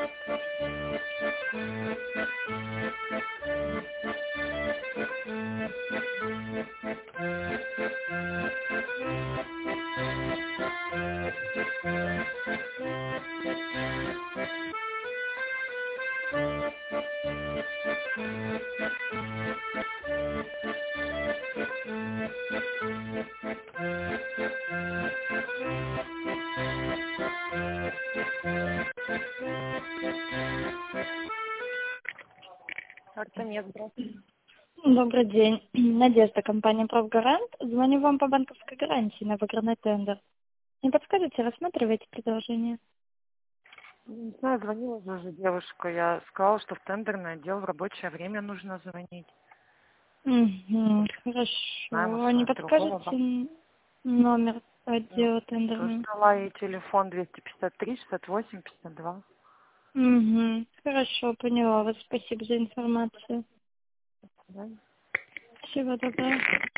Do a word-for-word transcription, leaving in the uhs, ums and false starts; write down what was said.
Карта нет, здравствуйте. Добрый день. Надежда, компания «Профгарант». Звоню вам по банковской гарантии на выигранный тендер. Не подскажете, рассматриваете предложение? Не знаю, звонила же уже девушка. Я сказала, что в тендерный отдел в рабочее время нужно звонить. Угу, Знаю, хорошо. может, Не она с другого банка. подскажете номер отдела Тоже тендерного? дала ей телефон двести пятьдесят три шестьдесят восемь пятьдесят два. Угу, хорошо, поняла вас. Спасибо за информацию. Да? Всего доброго.